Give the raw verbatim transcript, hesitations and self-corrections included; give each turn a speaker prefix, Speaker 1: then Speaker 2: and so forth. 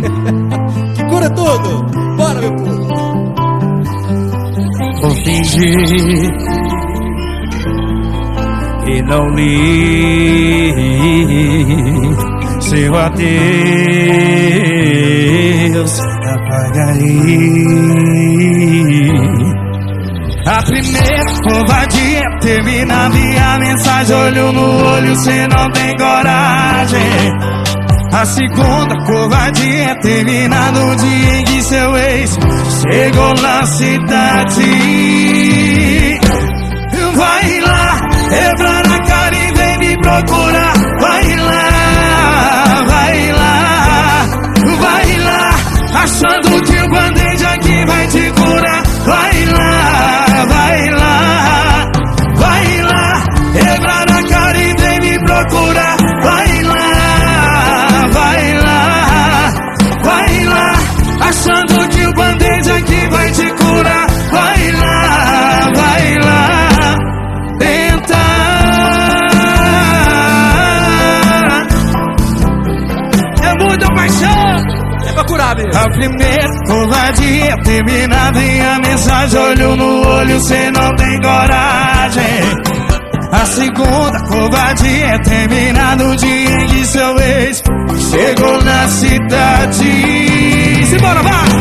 Speaker 1: Que cura tudo. Bora, meu povo.
Speaker 2: Vou fingir e não li seu adeus, apagarei. A primeira covardia terminava e a mensagem olho no olho, cê não tem coragem. A segunda covardia termina no dia em que seu ex chegou na cidade. Vai lá, quebra na cara e vem me procurar. Vai lá, vai lá, vai lá, achando que o band-aid aqui vai te curar. Vai lá, vai lá, vai lá, quebra na cara e vem me procurar. Vai lá, vai lá, vai lá, achando que o band-aid aqui vai te curar. Vai lá, vai lá, tenta. É muita paixão,
Speaker 1: é pra curar mesmo.
Speaker 2: A primeira covardia terminada em a mensagem olho no olho, cê não tem coragem. A segunda covardia termina no dia em que seu ex chegou na cidade. Simbora, vai!